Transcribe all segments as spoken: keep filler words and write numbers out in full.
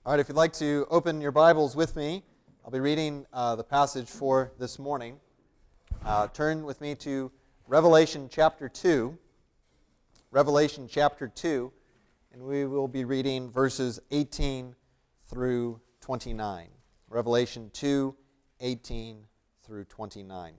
All right, if you'd like to open your Bibles with me, I'll be reading uh, the passage for this morning. Uh, turn with me to Revelation chapter two. Revelation chapter two, and we will be reading verses eighteen through twenty-nine. Revelation two, eighteen through twenty-nine.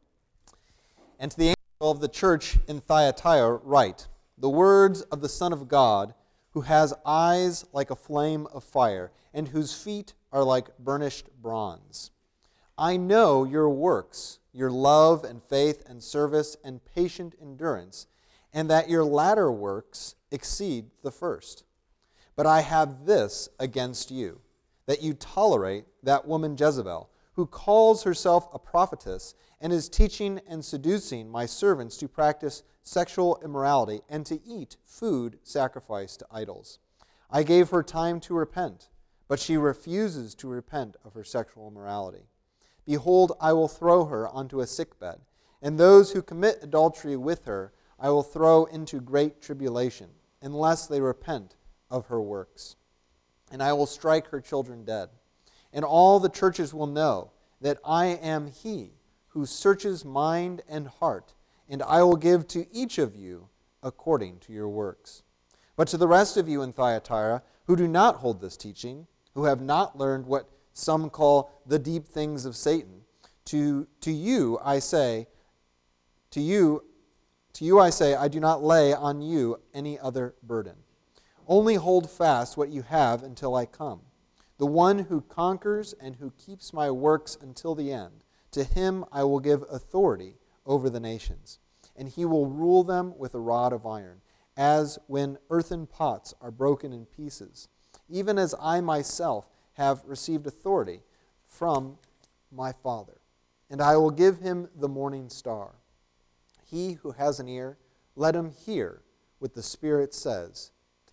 And to the angel of the church in Thyatira write, the words of the Son of God, who has eyes like a flame of fire, and whose feet are like burnished bronze. I know your works, your love and faith and service and patient endurance, and that your latter works exceed the first. But I have this against you, that you tolerate that woman Jezebel, who calls herself a prophetess and is teaching and seducing my servants to practice sexual immorality and to eat food sacrificed to idols. I gave her time to repent, but she refuses to repent of her sexual immorality. Behold, I will throw her onto a sickbed, and those who commit adultery with her I will throw into great tribulation, unless they repent of her works. And I will strike her children dead. And all the churches will know that I am he who searches mind and heart, and I will give to each of you according to your works. But to the rest of you in Thyatira, who do not hold this teaching, who have not learned what some call the deep things of Satan, to, to you I say, to you, to you I say, I do not lay on you any other burden. Only hold fast what you have until I come. The one who conquers and who keeps my works until the end, to him I will give authority over the nations, and he will rule them with a rod of iron, as when earthen pots are broken in pieces, even as I myself have received authority from my Father. And I will give him the morning star. He who has an ear, let him hear what the Spirit says.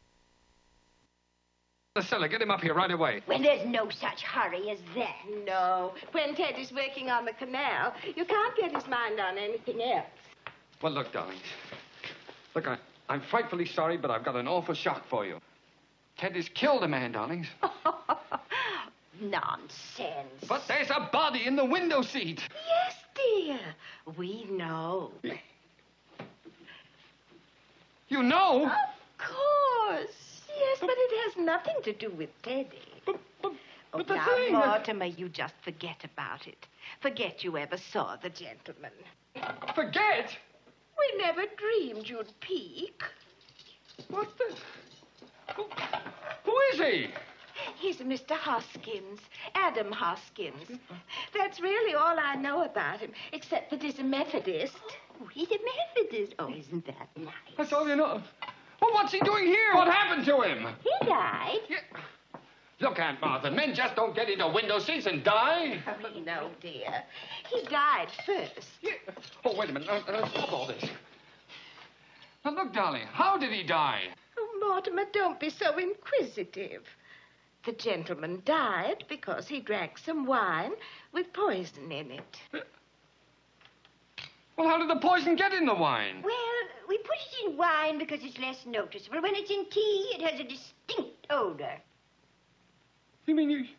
Stella, get him up here right away. Well, there's no such hurry as that. No. When Ted is working on the canal, you can't get his mind on anything else. Well, look, darling. Look, I, I'm frightfully sorry, but I've got an awful shock for you. Ted has killed a man, darlings. Nonsense. But there's a body in the window seat. Yes, dear. We know. You know? Of course. Yes, but it has nothing to do with Teddy. But, but, Oh, but the now, thing... Mortimer, you just forget about it. Forget you ever saw the gentleman. Forget? We never dreamed you'd peek. What's this? Who, who is he? He's Mister Hoskins, Adam Hoskins. That's really all I know about him, except that he's a Methodist. Oh, he's a Methodist. Oh, isn't that nice? That's all you know. Well, what's he doing here? What happened to him? He died. Yeah. Look, Aunt Martha, men just don't get into window seats and die. Oh, no, dear. He died first. Yeah. Oh, wait a minute. Uh, uh, stop all this. Now, look, darling, how did he die? Oh, Mortimer, don't be so inquisitive. The gentleman died because he drank some wine with poison in it. Well, how did the poison get in the wine? Well, we put it in wine because it's less noticeable. When it's in tea, it has a distinct odor. You mean you...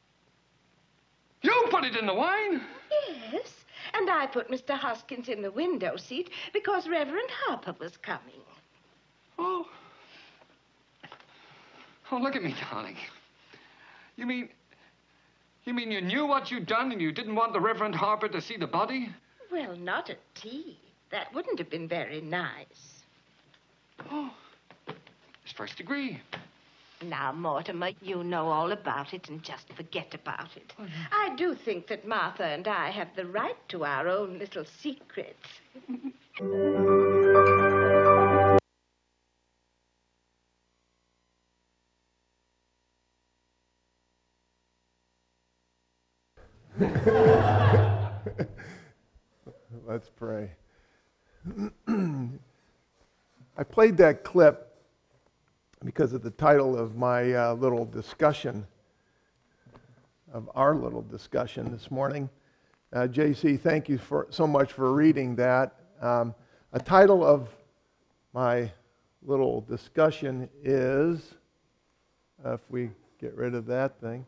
You put it in the wine? Yes, and I put Mister Hoskins in the window seat because Reverend Harper was coming. Oh. Oh, look at me, darling. You mean... You mean you knew what you'd done and you didn't want the Reverend Harper to see the body? Well, not at tea. That wouldn't have been very nice. Oh. It's first degree. Now, Mortimer, you know all about it and just forget about it. Oh, yeah. I do think that Martha and I have the right to our own little secrets. Let's pray. I played that clip because of the title of my uh, little discussion, of our little discussion this morning. Uh, J C, thank you for so much for reading that. Um, a title of my little discussion is, uh, if we Get rid of that thing.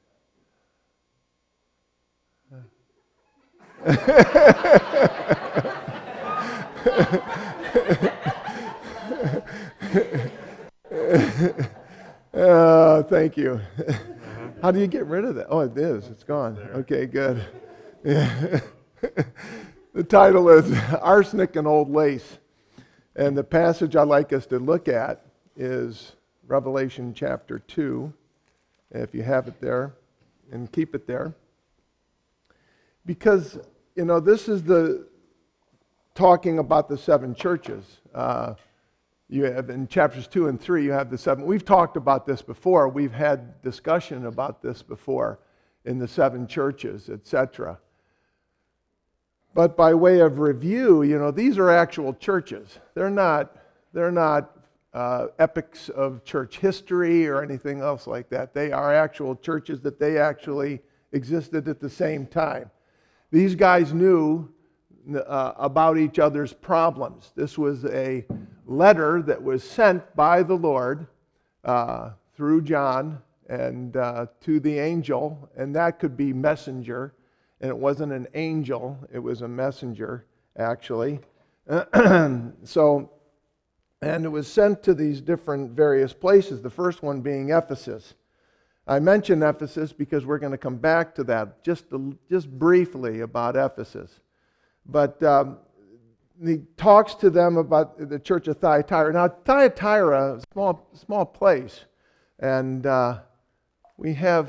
Oh, thank you. How do you get rid of that? Oh, it is. It's gone. Okay, good. Yeah. The title is Arsenic and Old Lace. And the passage I'd like us to look at is Revelation chapter two. If you have it there, and keep it there. Because, you know, this is the talking about the seven churches. Uh, you have in chapters two and three, you have the seven. We've talked about this before. We've had discussion about this before in the seven churches, et cetera. But by way of review, you know, these are actual churches. They're not. They're not uh, epics of church history or anything else like that. They are actual churches that they actually existed at the same time. These guys knew uh, about each other's problems. This was a letter that was sent by the Lord uh, through John and uh, to the angel, and that could be messenger. And it wasn't an angel, it was a messenger, actually. So, and it was sent to these different various places, the first one being Ephesus. I mention Ephesus because we're going to come back to that just, just briefly about Ephesus. But um, he talks to them about the church of Thyatira. Now, Thyatira, small, small place, and uh, we have...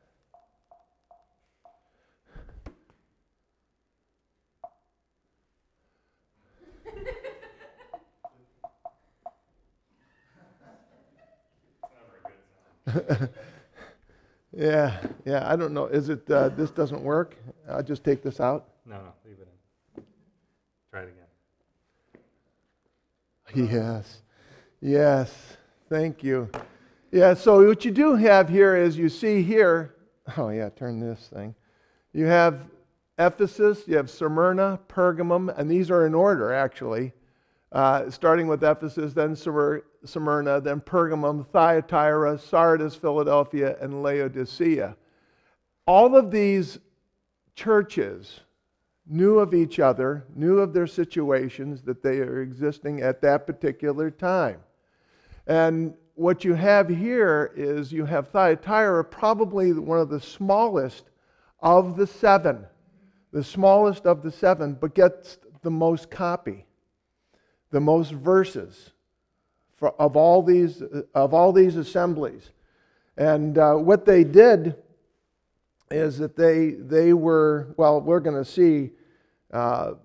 yeah, yeah, I don't know. Is it, uh, this doesn't work? I'll just take this out? No, no, leave it in. Try it again. Yes, yes, thank you. Yeah, so what you do have here is you see here, oh yeah, turn this thing. You have Ephesus, you have Smyrna, Pergamum, and these are in order actually. Uh, starting with Ephesus, then Smyrna, then Pergamum, Thyatira, Sardis, Philadelphia, and Laodicea. All of these churches knew of each other, knew of their situations, that they are existing at that particular time. And what you have here is you have Thyatira, probably one of the smallest of the seven. The smallest of the seven, but gets the most copy. The most verses for, of all these of all these assemblies, and uh, what they did is that they they were well. We're going to see uh,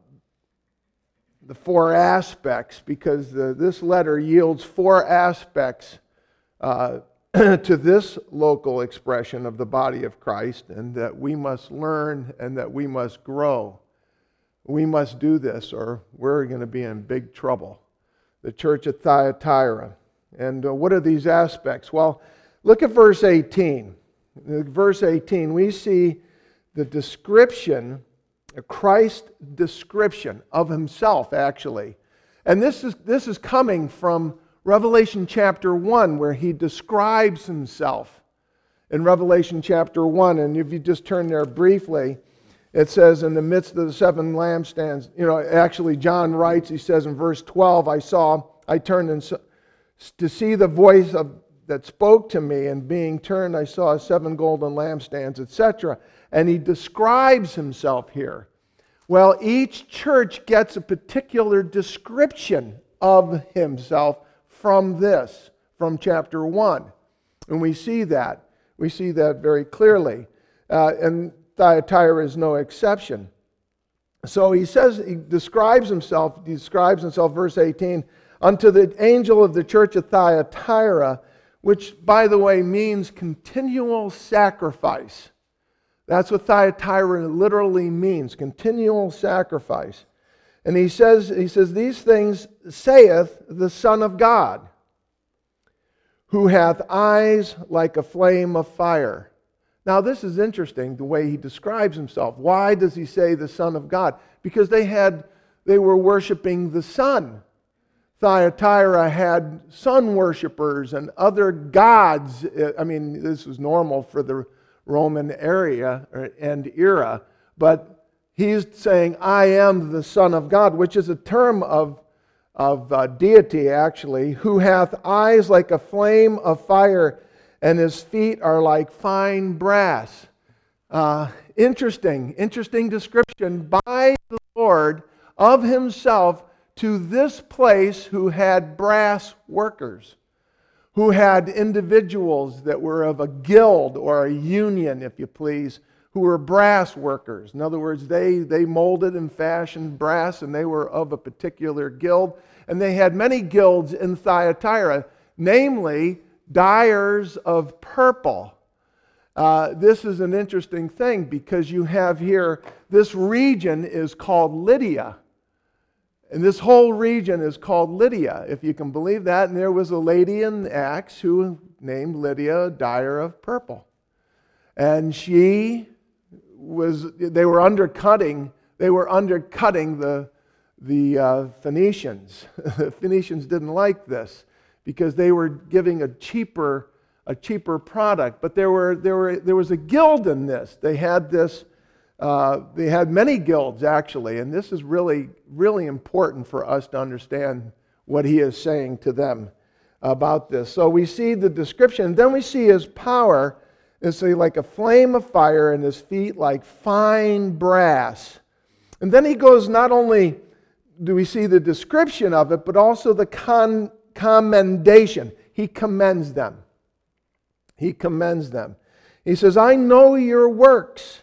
the four aspects because the, this letter yields four aspects uh, to this local expression of the body of Christ, and that we must learn and that we must grow. We must do this or we're going to be in big trouble. The church at Thyatira. And uh, what are these aspects? Well, look at verse eighteen. In verse eighteen, we see the description, Christ's description of himself, actually. And this is, this is coming from Revelation chapter one, where he describes himself. In Revelation chapter one, and if you just turn there briefly, it says, in the midst of the seven lampstands, you know, actually John writes, he says in verse twelve, I saw, I turned and so, to see the voice of that spoke to me, and being turned, I saw seven golden lampstands, et cetera. And he describes himself here. Well, each church gets a particular description of himself from this, from chapter one. And we see that. We see that very clearly. Uh, and Thyatira is no exception. So he says, he describes himself, he describes himself, verse eighteen, unto the angel of the church of Thyatira, which, by the way, means continual sacrifice. That's what Thyatira literally means, continual sacrifice. And he says, he says, these things saith the Son of God, who hath eyes like a flame of fire. Now, this is interesting, the way he describes himself. Why does he say the Son of God? Because they had, they were worshiping the sun. Thyatira had sun worshippers and other gods. I mean, this was normal for the Roman area and era, but he's saying, I am the Son of God, which is a term of, of uh, deity, actually, who hath eyes like a flame of fire, and his feet are like fine brass. Uh, interesting, interesting description by the Lord of himself to this place who had brass workers, who had individuals that were of a guild or a union, if you please, who were brass workers. In other words, they, they molded and fashioned brass, and they were of a particular guild. And they had many guilds in Thyatira, namely dyers of purple. Uh, this is an interesting thing because you have here, this region is called Lydia. And this whole region is called Lydia, if you can believe that. And there was a lady in Acts who named Lydia, dyer of purple. And she was, they were undercutting, they were undercutting the, the uh, Phoenicians. The Phoenicians didn't like this because they were giving a cheaper, a cheaper product. But there were, there were, there was a guild in this. They had this Uh, they had many guilds, actually, and this is really, really important for us to understand what he is saying to them about this. So we see the description, and then we see his power. It's like a flame of fire, and his feet like fine brass. And then he goes, not only do we see the description of it, but also the con- commendation. He commends them. He commends them. He says, I know your works,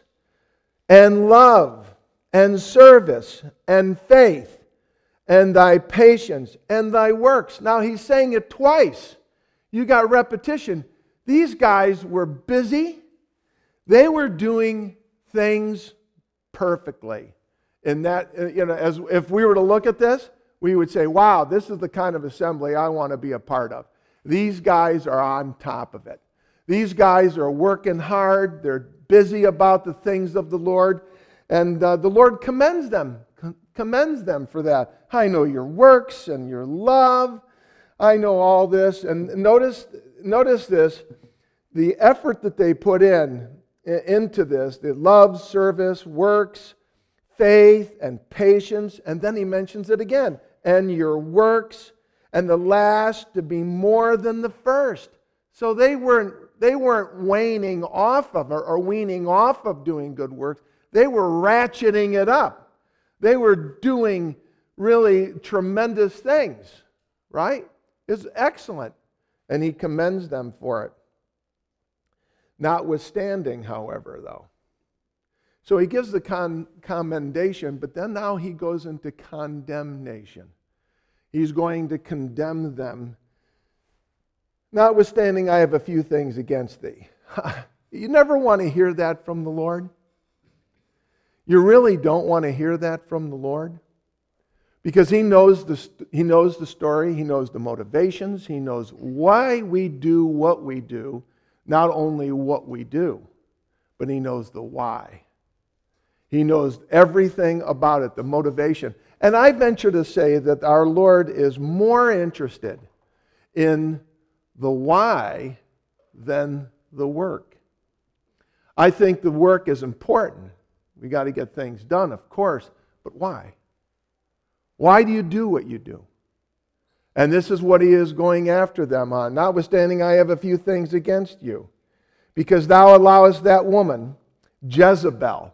and love, and service, and faith, and thy patience, and thy works. Now he's saying it twice. You got repetition. These guys were busy. They were doing things perfectly. And that, you know, as if we were to look at this, we would say, wow, this is the kind of assembly I want to be a part of. These guys are on top of it. These guys are working hard. They're busy about the things of the Lord, and uh, the Lord commends them, commends them for that. I know your works and your love. I know all this. And notice, notice this, the effort that they put in into this, the love, service, works, faith, and patience, and then he mentions it again, and your works, and the last to be more than the first. So they weren't They weren't waning off of or, or weaning off of doing good works. They were ratcheting it up. They were doing really tremendous things, right? It's excellent. And he commends them for it. Notwithstanding, however, though. So he gives the con- commendation, but then now he goes into condemnation. He's going to condemn them. Notwithstanding, I have a few things against thee. You never want to hear that from the Lord? You really don't want to hear that from the Lord? Because he knows the, he knows the story, he knows the motivations, he knows why we do what we do, not only what we do, but he knows the why. He knows everything about it, the motivation. And I venture to say that our Lord is more interested in the why than the work. I think the work is important. We got to get things done, of course, but why? Why do you do what you do? And this is what he is going after them on. Notwithstanding, I have a few things against you, because thou allowest that woman, Jezebel.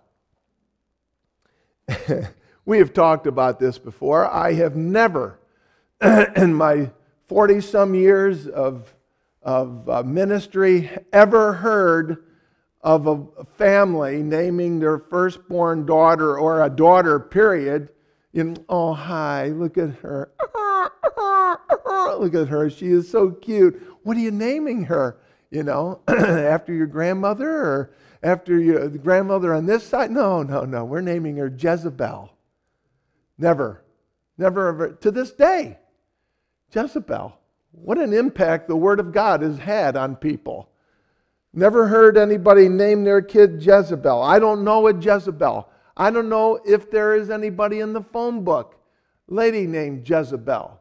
We have talked about this before. I have never, in my forty-some years of, of uh, ministry, ever heard of a family naming their firstborn daughter, or a daughter, period, in, oh, hi, look at her. Look at her. She is so cute. What are you naming her? You know, after your grandmother, or after your the grandmother on this side? No, no, no. We're naming her Jezebel. Never. Never ever. To this day. Jezebel. What an impact the Word of God has had on people. Never heard anybody name their kid Jezebel. I don't know a Jezebel. I don't know if there is anybody in the phone book, lady named Jezebel.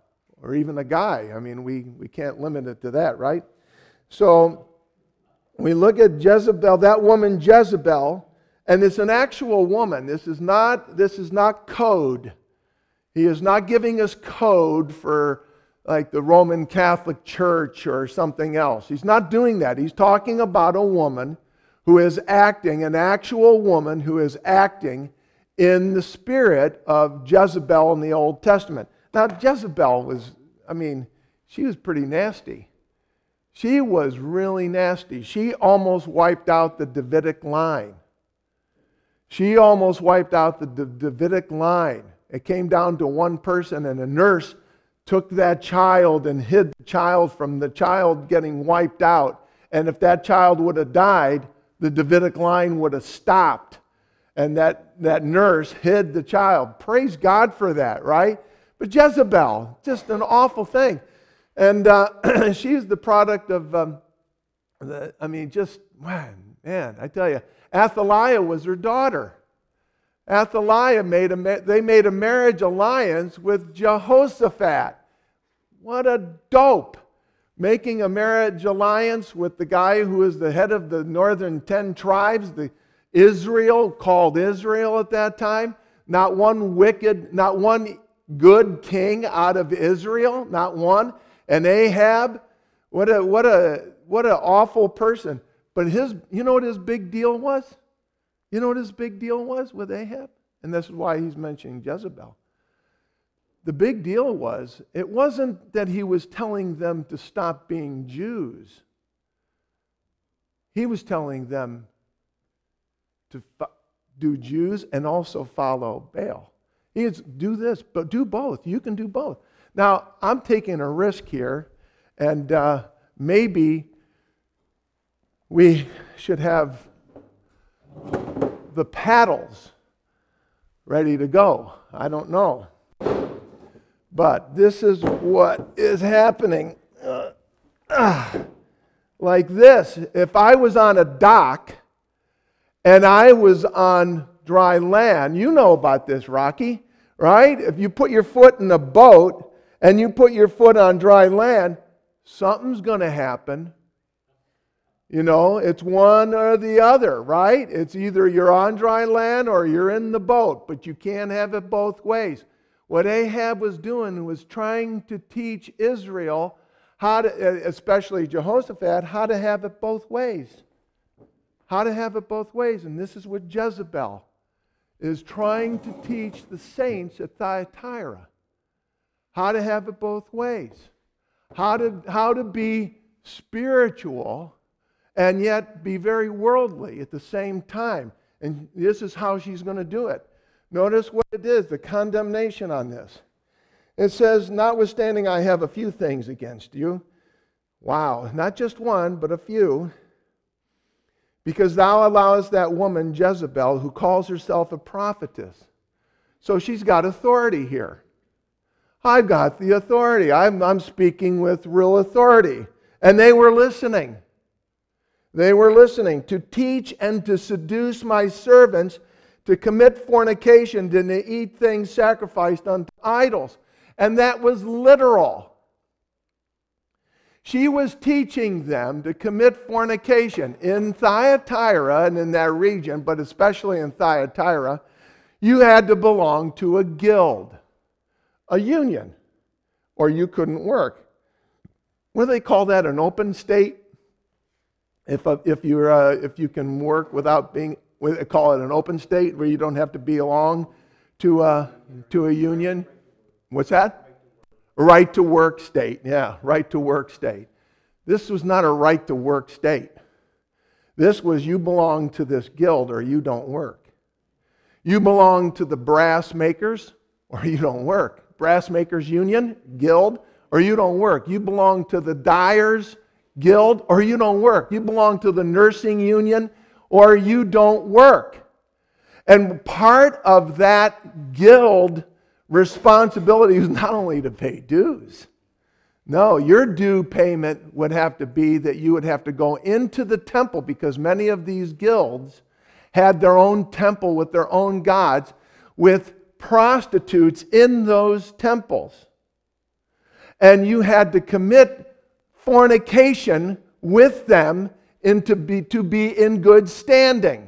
or even a guy. I mean, we, we can't limit it to that, right? So we look at Jezebel, that woman Jezebel, and it's an actual woman. This is not, this is not code. He is not giving us code for like the Roman Catholic Church or something else. He's not doing that. He's talking about a woman who is acting, an actual woman who is acting in the spirit of Jezebel in the Old Testament. Now, Jezebel was, I mean, she was pretty nasty. She was really nasty. She almost wiped out the Davidic line. She almost wiped out the Davidic line. It came down to one person, and a nurse took that child and hid the child from the child getting wiped out. And if that child would have died, the Davidic line would have stopped. And that, that nurse hid the child. Praise God for that, right? But Jezebel, just an awful thing. And uh, she's the product of, um, the, I mean, just, man, man, I tell you, Athaliah was her daughter. Athaliah made a, they made a marriage alliance with Jehoshaphat. What a dope. Making a marriage alliance with the guy who is the head of the northern ten tribes, the Israel, called Israel at that time. Not one wicked, not one good king out of Israel, not one. And Ahab, what a what a what an awful person. But his, you know what his big deal was? You know what his big deal was with Ahab? And this is why he's mentioning Jezebel. The big deal was, it wasn't that he was telling them to stop being Jews. He was telling them to fo- do Jews and also follow Baal. He is, do this, but do both. You can do both. Now, I'm taking a risk here, and uh, maybe we should have the paddles ready to go. I don't know. But this is what is happening. Uh, uh, like this. If I was on a dock and I was on dry land, you know about this, Rocky, right? If you put your foot in a boat and you put your foot on dry land, something's going to happen. You know, it's one or the other, right? It's either you're on dry land or you're in the boat, but you can't have it both ways. What Ahab was doing was trying to teach Israel how to, especially Jehoshaphat, how to have it both ways. How to have it both ways. And this is what Jezebel is trying to teach the saints at Thyatira. How to have it both ways. How to, how to be spiritual and yet be very worldly at the same time. And this is how she's going to do it. Notice what it is, the condemnation on this. It says, notwithstanding I have a few things against you. Wow, not just one, but a few. Because thou allowest that woman Jezebel, who calls herself a prophetess. So she's got authority here. I've got the authority. I'm, I'm speaking with real authority. And they were listening. They were listening to teach and to seduce my servants to commit fornication, to eat things sacrificed unto idols. And that was literal. She was teaching them to commit fornication. In Thyatira and in that region, but especially in Thyatira, you had to belong to a guild, a union, or you couldn't work. What do they call that, an open state? If, uh, if, you're, uh, if you can work without being, we call it an open state, where you don't have to belong to a, to a union. What's that? Right to work state. Yeah, right to work state. This was not a right to work state. This was you belong to this guild or you don't work. You belong to the brass makers or you don't work. Brass makers union, guild, or you don't work. You belong to the dyers guild or you don't work. You belong to the nursing union or you don't work. And part of that guild responsibility is not only to pay dues. No, your due payment would have to be that you would have to go into the temple, because many of these guilds had their own temple with their own gods, with prostitutes in those temples. and you had to commit fornication with them and to be, to be in good standing.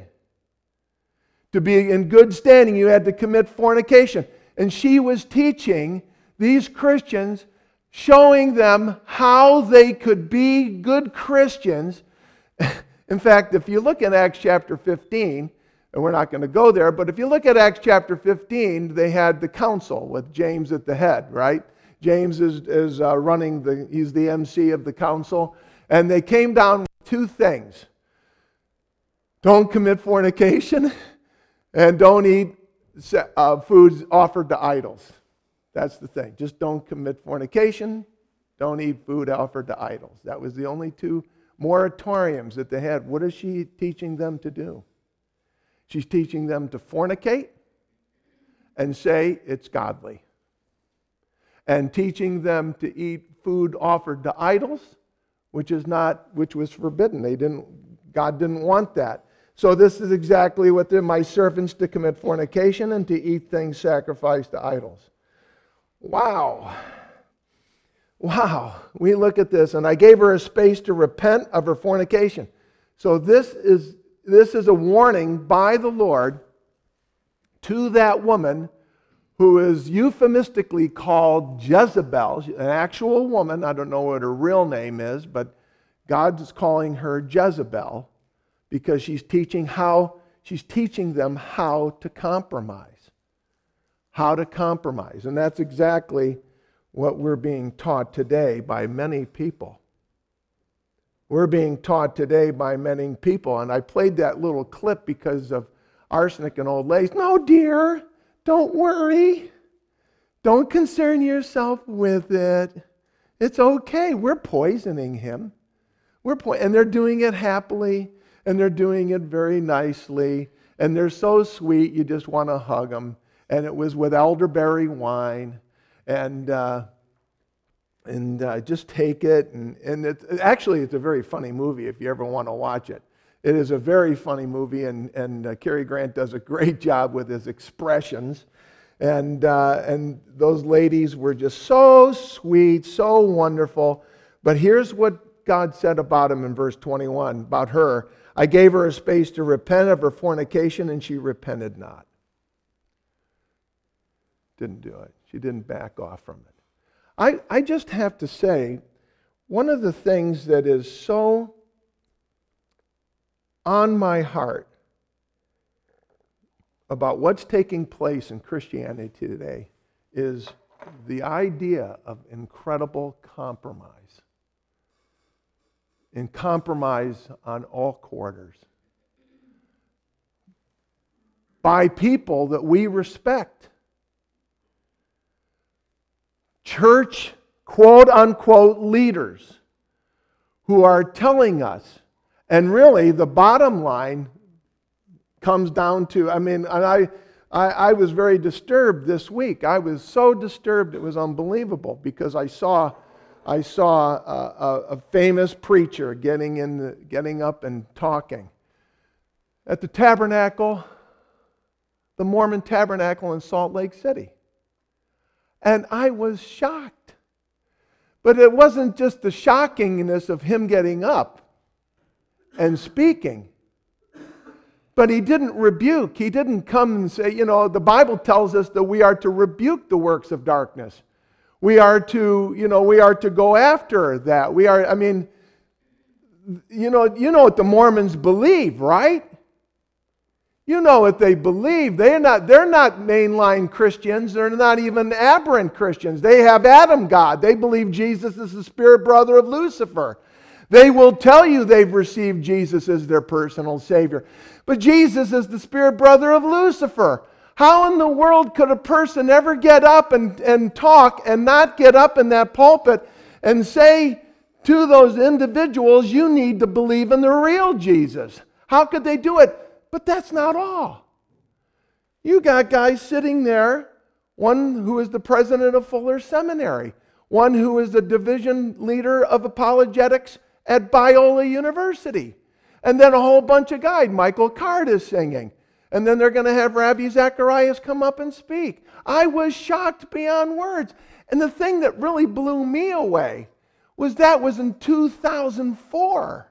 To be in good standing, you had to commit fornication. And she was teaching these Christians, showing them how they could be good Christians. In fact, if you look at Acts chapter fifteen, and we're not going to go there, but if you look at Acts chapter fifteen, they had the council with James at the head, right? James is, is uh, running, the, he's the M C of the council. And they came down with two things. Don't commit fornication and don't eat uh, foods offered to idols. That's the thing. Just don't commit fornication. Don't eat food offered to idols. That was the only two moratoriums that they had. What is she teaching them to do? She's teaching them to fornicate and say it's godly. And teaching them to eat food offered to idols, which is not, which was forbidden. They didn't, God didn't want that. So this is exactly what they're, my servants to commit fornication and to eat things sacrificed to idols. Wow. Wow. We look at this, and I gave her a space to repent of her fornication. So this is this is a warning by the Lord to that woman who is euphemistically called Jezebel, an actual woman. I don't know what her real name is, but God is calling her Jezebel because she's teaching how she's teaching them how to compromise. How to compromise. And that's exactly what we're being taught today by many people. We're being taught today by many people. And I played that little clip because of arsenic and old lace. No, dear, don't worry. Don't concern yourself with it. It's okay. We're poisoning him. We're po- and they're doing it happily, and they're doing it very nicely, and they're so sweet you just want to hug them. And it was with elderberry wine, and uh, and uh, just take it. And, and it, actually, it's a very funny movie if you ever want to watch it. It is a very funny movie, and, and uh, Cary Grant does a great job with his expressions. And, uh, and those ladies were just so sweet, so wonderful. But here's what God said about him in verse twenty-one, about her. I gave her a space to repent of her fornication, and she repented not. Didn't do it. She didn't back off from it. I, I just have to say, one of the things that is so on my heart about what's taking place in Christianity today is the idea of incredible compromise. And compromise on all quarters. By people that we respect. Church, quote unquote, leaders who are telling us, and really the bottom line comes down to, I mean, and I, I, I was very disturbed this week. I was so disturbed it was unbelievable because I saw, I saw a, a, a famous preacher getting in, the, getting up and talking at the tabernacle, the Mormon tabernacle in Salt Lake City. And I was shocked. But it wasn't just the shockingness of him getting up and speaking. But he didn't rebuke. He didn't come and say, you know, the Bible tells us that we are to rebuke the works of darkness. We are to, you know, we are to go after that. We are, I mean, you know, you know what the Mormons believe, right? You know what they believe. They're not, they're not mainline Christians. They're not even aberrant Christians. They have Adam God. They believe Jesus is the spirit brother of Lucifer. They will tell you they've received Jesus as their personal Savior. But Jesus is the spirit brother of Lucifer. How in the world could a person ever get up and, and talk and not get up in that pulpit and say to those individuals, you need to believe in the real Jesus? How could they do it? But that's not all. You got guys sitting there, one who is the president of Fuller Seminary, one who is the division leader of apologetics at Biola University, and then a whole bunch of guys. Michael Card is singing, And then they're going to have Rabbi Zacharias come up and speak. I was shocked beyond words. And the thing that really blew me away was that was in two thousand four.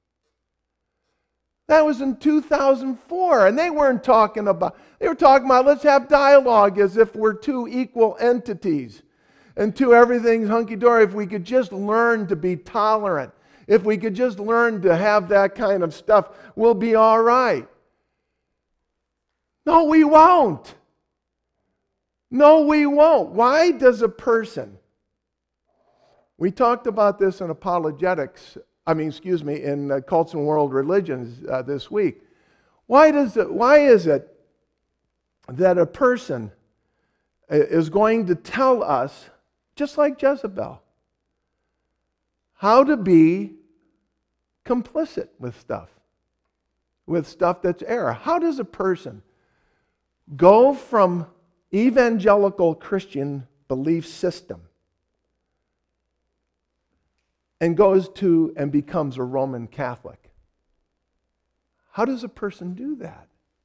That was in two thousand four. And they weren't talking about, they were talking about let's have dialogue as if we're two equal entities. And two, everything's hunky-dory. If we could just learn to be tolerant, if we could just learn to have that kind of stuff, we'll be all right. No, we won't. No, we won't. Why does a person, we talked about this in apologetics, I mean, excuse me, in uh, Cults and World Religions uh, this week. Why does it, why is it that a person is going to tell us, just like Jezebel, how to be complicit with stuff, with stuff that's error? How does a person go from evangelical Christian belief system and goes to and becomes a Roman Catholic? How does a person do that?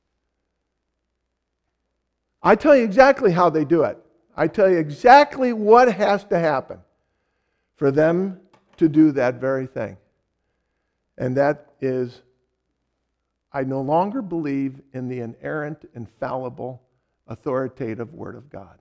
I tell you exactly how they do it. I tell you exactly what has to happen for them to do that very thing. And that is, I no longer believe in the inerrant, infallible, authoritative Word of God.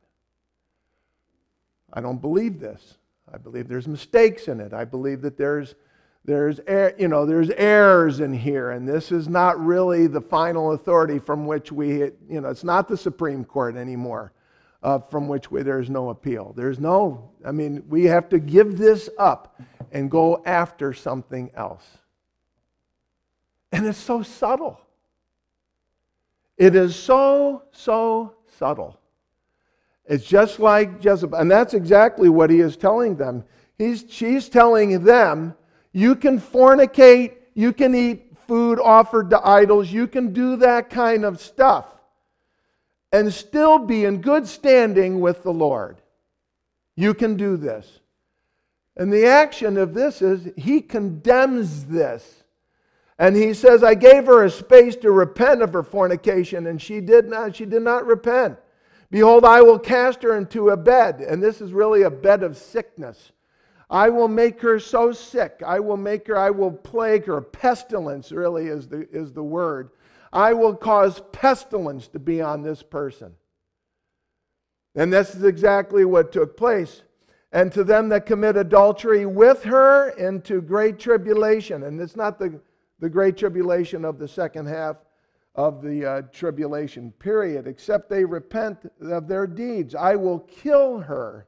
I don't believe this. I believe there's mistakes in it. I believe that there's there's er, you know there's errors in here, and this is not really the final authority from which we you know it's not the Supreme Court anymore, uh, from which we, there's no appeal. There's no I mean we have to give this up and go after something else. And it's so subtle. It is so, so subtle. It's just like Jezebel. And that's exactly what he is telling them. He's, she's telling them, you can fornicate, you can eat food offered to idols, you can do that kind of stuff and still be in good standing with the Lord. You can do this. And the action of this is he condemns this. And he says, I gave her a space to repent of her fornication, and she did not, she did not repent. Behold, I will cast her into a bed, and this is really a bed of sickness. I will make her so sick. I will make her, I will plague her. Pestilence really is the, is the word. I will cause pestilence to be on this person. And this is exactly what took place. And to them that commit adultery with her into great tribulation. And it's not the The great tribulation of the second half of the uh, tribulation period, except they repent of their deeds. I will kill her.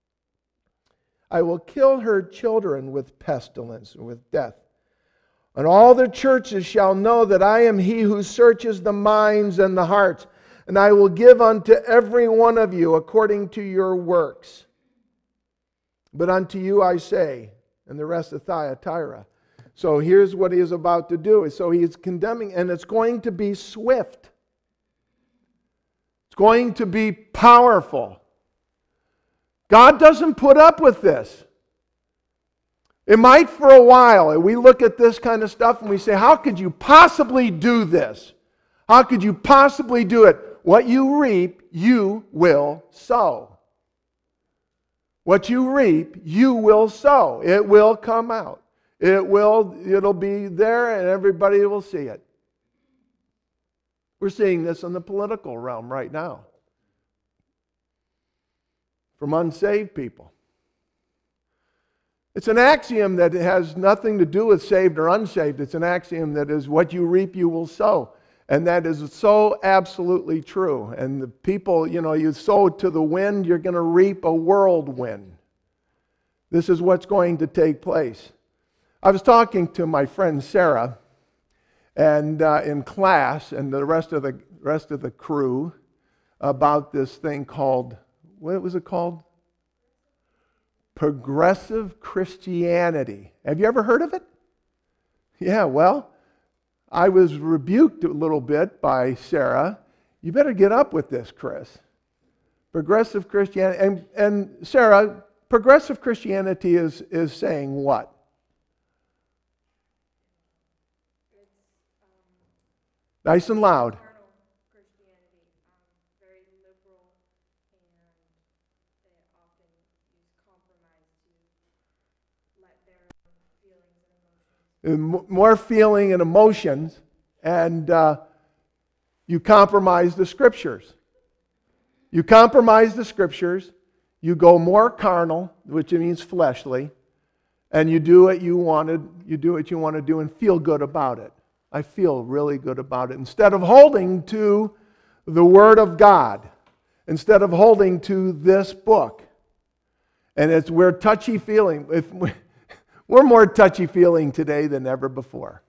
I will kill her children with pestilence and with death. And all the churches shall know that I am he who searches the minds and the hearts. And I will give unto every one of you according to your works. But unto you I say, and the rest of Thyatira. So here's what he is about to do. So he is condemning, and it's going to be swift. It's going to be powerful. God doesn't put up with this. It might for a while. We look at this kind of stuff and we say, how could you possibly do this? How could you possibly do it? What you reap, you will sow. What you reap, you will sow. It will come out. It will, it'll be there and everybody will see it. We're seeing this in the political realm right now. From unsaved people. It's an axiom that has nothing to do with saved or unsaved. It's an axiom that is what you reap, you will sow. And that is so absolutely true. And the people, you know, you sow to the wind, you're going to reap a whirlwind. This is what's going to take place. I was talking to my friend Sarah, and uh, in class, and the rest of the rest of the crew, about this thing called, what was it called? Progressive Christianity. Have you ever heard of it? Yeah, well, I was rebuked a little bit by Sarah. You better get up with this, Chris. Progressive Christianity. And, and Sarah, progressive Christianity is, is saying what? Nice and loud. more feeling and emotions, and uh, you compromise the Scriptures. You compromise the Scriptures, you go more carnal, which means fleshly, and you do what you wanted, you do what you want to do and feel good about it. I feel really good about it. Instead of holding to the Word of God, instead of holding to this book. And it's we're touchy-feeling. If we, we're more touchy-feeling today than ever before.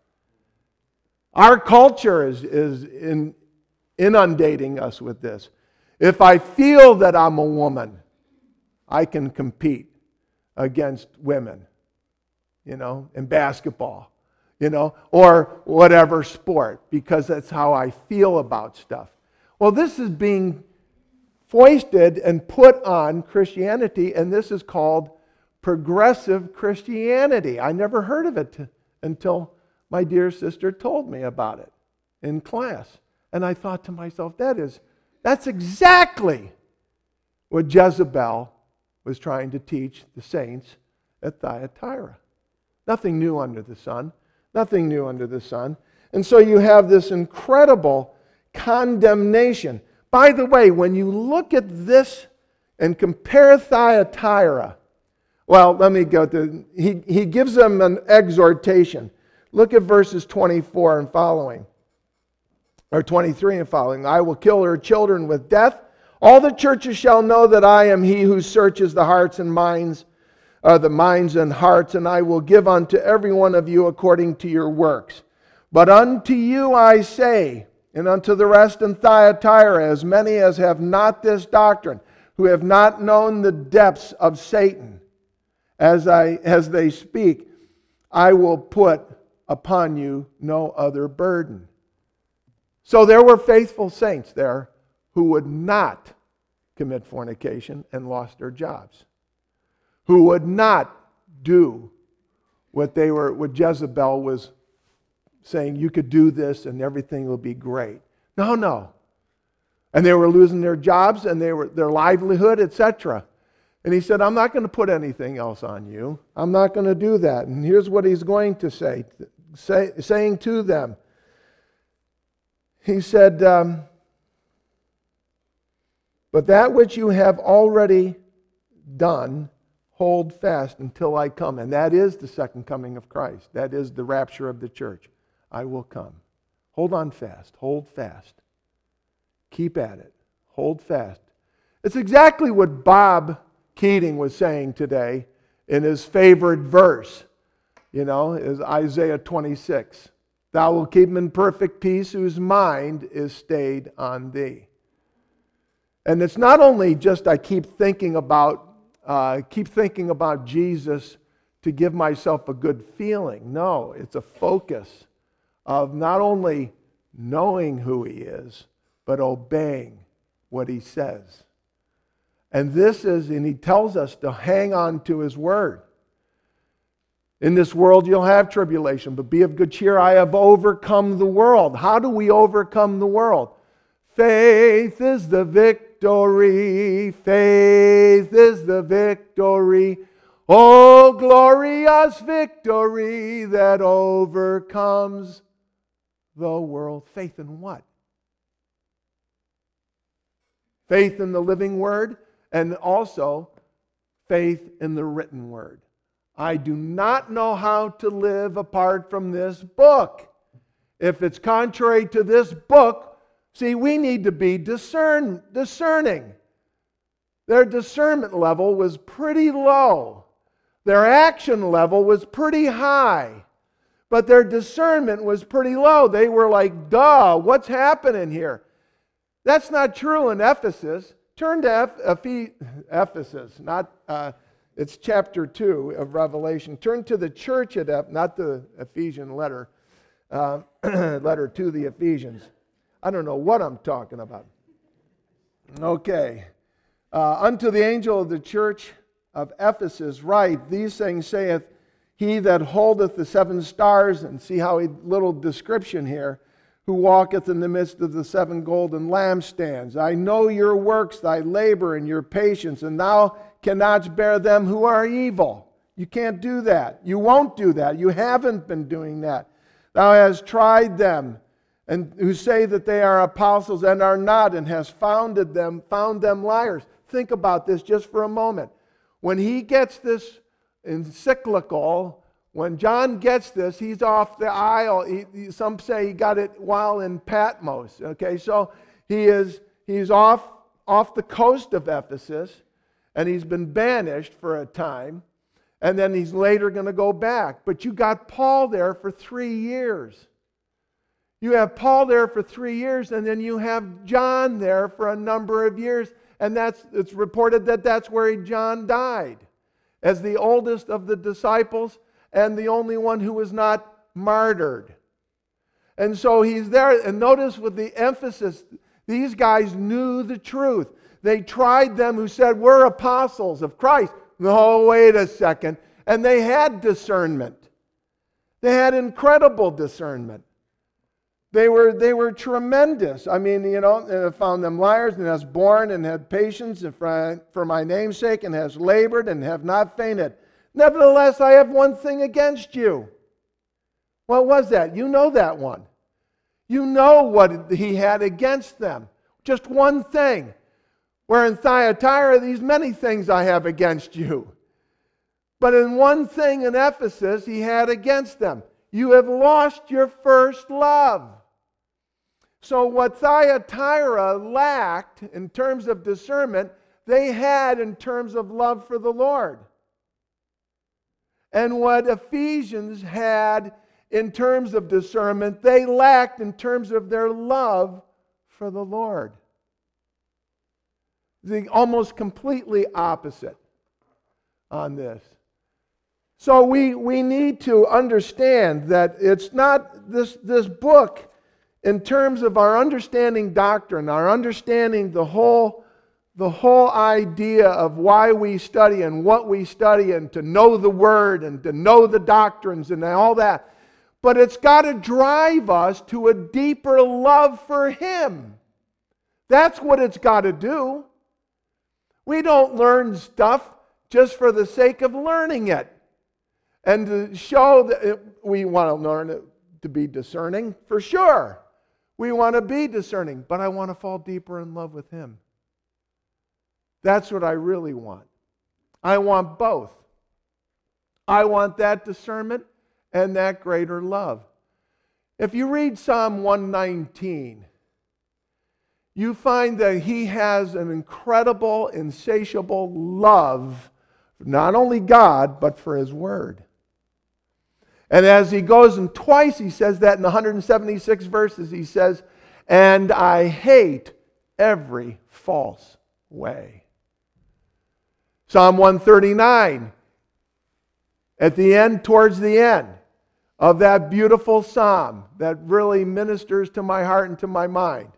Our culture is, is in, inundating us with this. If I feel that I'm a woman, I can compete against women, you know, in basketball, you know, or whatever sport, because that's how I feel about stuff. Well, this is being foisted and put on Christianity, and this is called progressive Christianity. I never heard of it t- until my dear sister told me about it in class. And I thought to myself, that is, that's exactly what Jezebel was trying to teach the saints at Thyatira. Nothing new under the sun. Nothing new under the sun. And so you have this incredible condemnation. By the way, when you look at this and compare Thyatira, well, let me go to, he, he gives them an exhortation. Look at verses twenty-four and following, or twenty-three and following. I will kill her children with death. All the churches shall know that I am he who searches the hearts and minds, uh, the minds and hearts, and I will give unto every one of you according to your works. But unto you I say, and unto the rest in Thyatira, as many as have not this doctrine, who have not known the depths of Satan, as I as they speak, I will put upon you no other burden. So there were faithful saints there who would not commit fornication and lost their jobs, who would not do what they were, what Jezebel was saying, you could do this and everything will be great. No, no. And they were losing their jobs and they were their livelihood, et cetera. And he said, I'm not going to put anything else on you. I'm not going to do that. And here's what he's going to say, say saying to them. He said, um, but that which you have already done, hold fast until I come. And that is the second coming of Christ. That is the rapture of the church. I will come. Hold on fast. Hold fast. Keep at it. Hold fast. It's exactly what Bob Keating was saying today in his favorite verse. You know, is Isaiah twenty-six. Thou wilt keep him in perfect peace whose mind is stayed on thee. And it's not only just I keep thinking about, uh, keep thinking about Jesus to give myself a good feeling. No, it's a focus of not only knowing who He is, but obeying what He says. And this is, and He tells us to hang on to His word. In this world you'll have tribulation, but be of good cheer, I have overcome the world. How do we overcome the world? Faith is the victory. Faith is the victory. Oh, glorious victory that overcomes the world. Faith in what? Faith in the living word, and also faith in the written word. I do not know how to live apart from this book. If it's contrary to this book, see, we need to be discern, discerning. Their discernment level was pretty low. Their action level was pretty high. But their discernment was pretty low. They were like, duh, what's happening here? That's not true in Ephesus. Turn to Eph- Ephesus, not, uh, it's chapter two of Revelation. Turn to the church at Eph, not the Ephesian letter, uh, letter to the Ephesians. I don't know what I'm talking about. Okay. Uh, Unto the angel of the church of Ephesus write, these things saith he that holdeth the seven stars, and see how he, little description here, who walketh in the midst of the seven golden lampstands. I know your works, thy labor, and your patience, and thou cannot bear them who are evil. You can't do that. You won't do that. You haven't been doing that. Thou hast tried them, and who say that they are apostles and are not, and has founded them, found them liars. Think about this just for a moment. When he gets this encyclical, when John gets this, he's off the aisle. He, he, some say he got it while in Patmos. Okay, so he is he's off off the coast of Ephesus, and he's been banished for a time, and then he's later going to go back. But you got Paul there for three years. You have Paul there for three years, and then you have John there for a number of years, and that's it's reported that that's where John died, as the oldest of the disciples and the only one who was not martyred. And so he's there, and notice with the emphasis, these guys knew the truth. They tried them who said, we're apostles of Christ. No, wait a second. And they had discernment. They had incredible discernment. They were, they were tremendous. I mean, you know, and found them liars, and has borne and had patience for, for my name's sake, and has labored and have not fainted. Nevertheless, I have one thing against you. What was that? You know that one. You know what he had against them. Just one thing. Where in Thyatira, these many things I have against you. But in one thing in Ephesus, he had against them. You have lost your first love. So what Thyatira lacked in terms of discernment, they had in terms of love for the Lord. And what Ephesians had in terms of discernment, they lacked in terms of their love for the Lord. The almost completely opposite on this. So we, we need to understand that it's not this, this book, in terms of our understanding doctrine, our understanding the whole, the whole idea of why we study and what we study, and to know the Word and to know the doctrines and all that. But it's got to drive us to a deeper love for Him. That's what it's got to do. We don't learn stuff just for the sake of learning it. And to show that it, we want to learn it to be discerning, for sure. We want to be discerning, but I want to fall deeper in love with Him. That's what I really want. I want both. I want that discernment and that greater love. If you read Psalm one nineteen, you find that he has an incredible, insatiable love, not only God, but for His Word. And as he goes, and twice he says that in one hundred seventy-six verses, he says, and I hate every false way. Psalm one thirty-nine, at the end, towards the end of that beautiful psalm that really ministers to my heart and to my mind,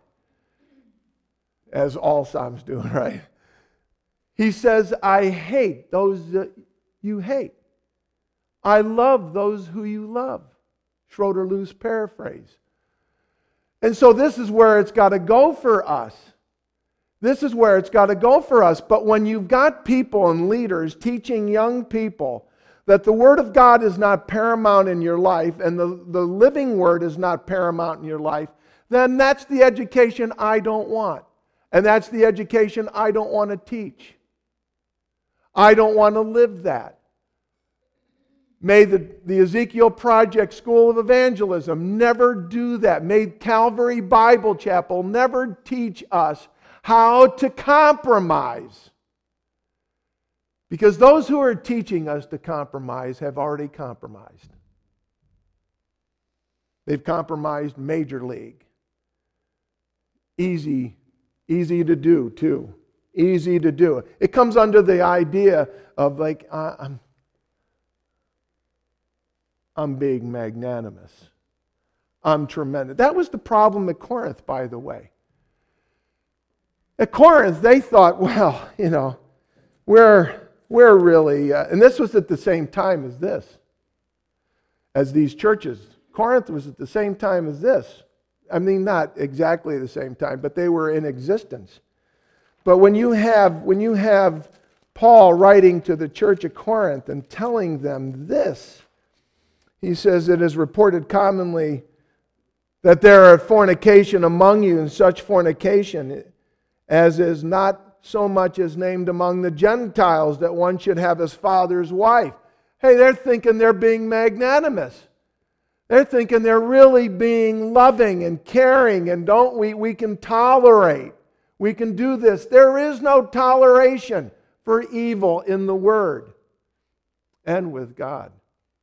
as all psalms do, right? He says, I hate those that you hate. I love those who you love. Schroeder-Lewis paraphrase. And so this is where it's got to go for us. This is where it's got to go for us. But when you've got people and leaders teaching young people that the Word of God is not paramount in your life, and the, the living Word is not paramount in your life, then that's the education I don't want. And that's the education I don't want to teach. I don't want to live that. May the, the Ezekiel Project School of Evangelism never do that. May Calvary Bible Chapel never teach us how to compromise. Because those who are teaching us to compromise have already compromised. They've compromised Major League. Easy, easy to do too. Easy to do. It comes under the idea of like, uh, I'm I'm being magnanimous. I'm tremendous. That was the problem at Corinth, by the way. At Corinth, they thought, well, you know, we're, we're really, uh, and this was at the same time as this, as these churches. Corinth was at the same time as this. I mean, not exactly the same time, but they were in existence. But when you have, when you have Paul writing to the church of Corinth and telling them this. He says, it is reported commonly that there are fornication among you, and such fornication as is not so much as named among the Gentiles, that one should have his father's wife. Hey, they're thinking they're being magnanimous. They're thinking they're really being loving and caring, and don't we, we can tolerate. We can do this. There is no toleration for evil in the Word and with God.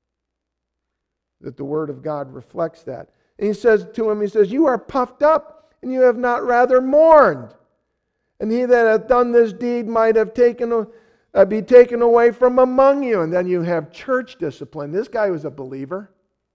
That the Word of God reflects that. And he says to him, he says, you are puffed up, and you have not rather mourned. And he that hath done this deed might have taken, uh, be taken away from among you. And then you have church discipline. This guy was a believer.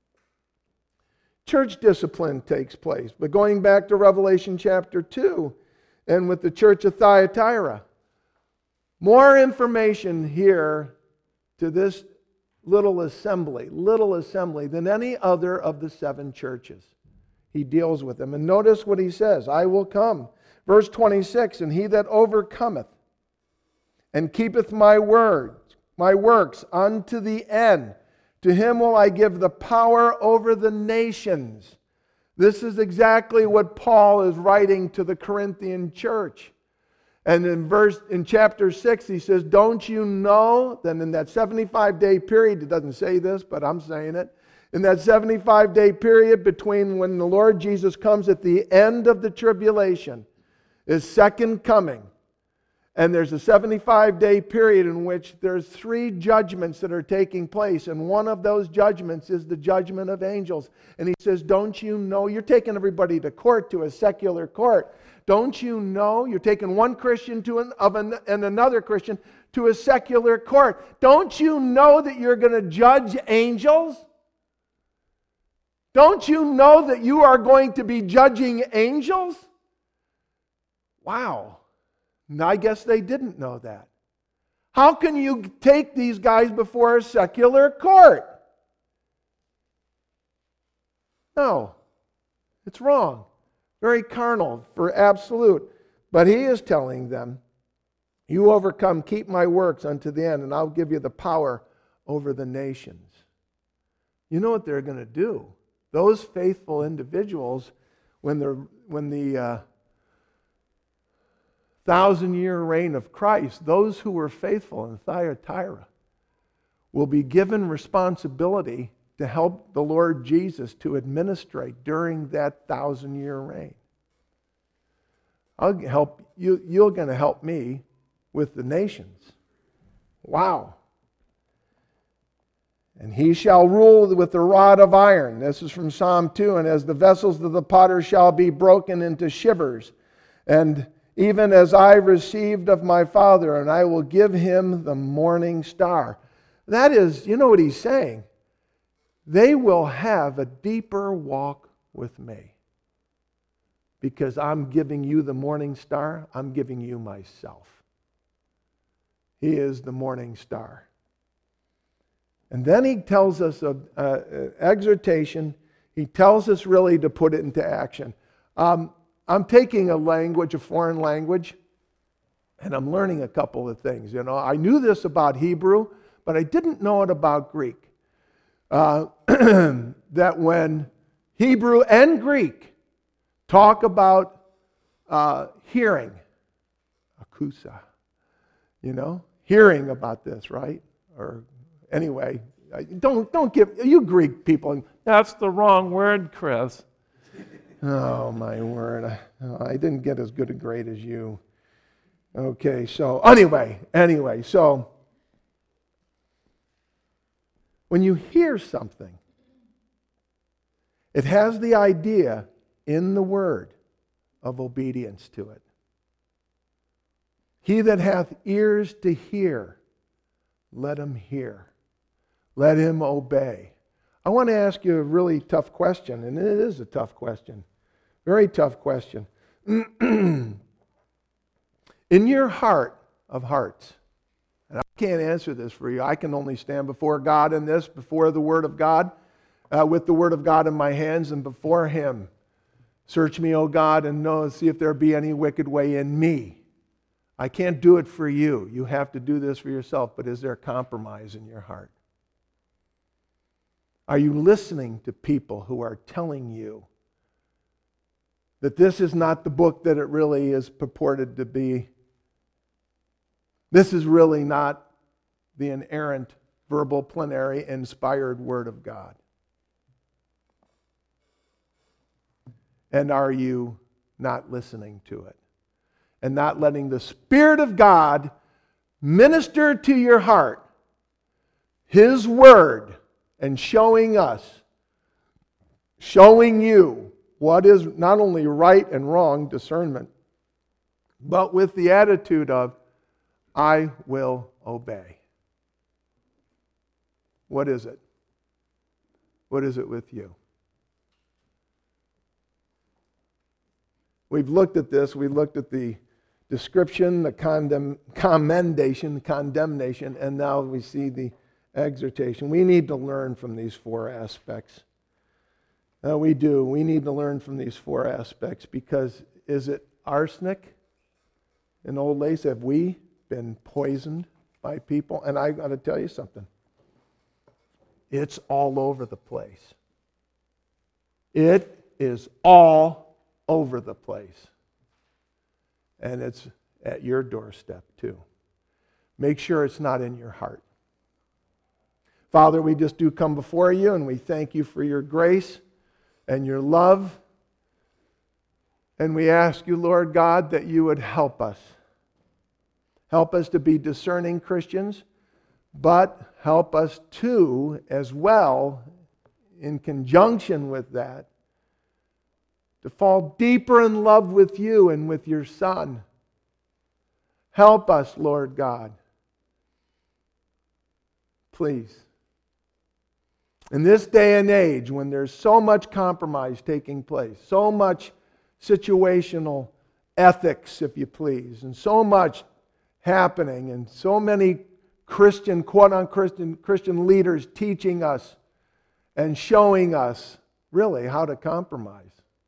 Church discipline takes place. But going back to Revelation chapter two, and with the church of Thyatira, more information here to this little assembly, little assembly, than any other of the seven churches. He deals with them. And notice what he says, I will come. Verse twenty-six, and he that overcometh and keepeth my words, my works unto the end, to him will I give the power over the nations. This is exactly what Paul is writing to the Corinthian church. And in verse in chapter six, he says, don't you know that in that seventy-five day period, it doesn't say this, but I'm saying it, in that seventy-five day period between when the Lord Jesus comes at the end of the tribulation, His second coming, and there's a seventy-five day period in which there's three judgments that are taking place, and one of those judgments is the judgment of angels. And he says, don't you know, you're taking everybody to court, to a secular court. Don't you know, you're taking one Christian to an, of an, and another Christian to a secular court. Don't you know that you're going to judge angels? Don't you know that you are going to be judging angels? Wow. And I guess they didn't know that. How can you take these guys before a secular court? No, it's wrong. Very carnal, for absolute. But he is telling them, you overcome, keep my works unto the end, and I'll give you the power over the nations. You know what they're going to do? Those faithful individuals, when the when the uh, thousand-year reign of Christ, those who were faithful in Thyatira will be given responsibility to help the Lord Jesus to administrate during that thousand-year reign. I'll help you. You're going to help me with the nations. Wow. And he shall rule with the rod of iron. This is from Psalm two. And as the vessels of the potter shall be broken into shivers, and even as I received of my Father, and I will give him the morning star. That is, you know what he's saying? They will have a deeper walk with me. Because I'm giving you the morning star, I'm giving you myself. He is the morning star. And then he tells us an exhortation. He tells us really to put it into action. Um, I'm taking a language, a foreign language, and I'm learning a couple of things. You know, I knew this about Hebrew, but I didn't know it about Greek. Uh, that when Hebrew and Greek talk about uh, hearing, akusa, you know, hearing about this, right? Or anyway, don't don't give you Greek people. That's the wrong word, Chris. Oh, my word. I, I didn't get as good a grade as you. Okay, so anyway, anyway, so when you hear something, it has the idea in the word of obedience to it. He that hath ears to hear, let him hear. Let him obey. I want to ask you a really tough question, and it is a tough question. Very tough question. In your heart of hearts, and I can't answer this for you. I can only stand before God in this, before the Word of God, uh, with the Word of God in my hands and before Him. Search me, O God, and know, see if there be any wicked way in me. I can't do it for you. You have to do this for yourself. But is there compromise in your heart? Are you listening to people who are telling you that this is not the book that it really is purported to be? This is really not the inerrant, verbal, plenary, inspired Word of God. And are you not listening to it? And not letting the Spirit of God minister to your heart His Word and showing us, showing you what is not only right and wrong discernment, but with the attitude of, I will obey. What is it? What is it with you? We've looked at this. We looked at the description, the condemn, commendation, the condemnation, and now we see the exhortation. We need to learn from these four aspects. Uh, we do. We need to learn from these four aspects because is it arsenic in Old Lace? Have we been poisoned by people? And I got to tell you something. It's all over the place. It is all over the place. And it's at your doorstep too. Make sure it's not in your heart. Father, we just do come before you and we thank you for your grace and your love. And we ask you, Lord God, that you would help us. Help us to be discerning Christians, but help us too, as well, in conjunction with that, to fall deeper in love with you and with your Son. Help us, Lord God. Please. In this day and age, when there's so much compromise taking place, so much situational ethics, if you please, and so much happening, and so many Christian, quote-unquote Christian leaders teaching us and showing us, really, how to compromise.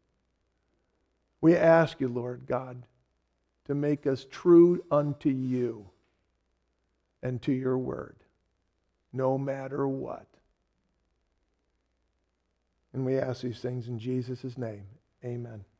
We ask you, Lord God, to make us true unto you and to your word, no matter what. And we ask these things in Jesus' name. Amen.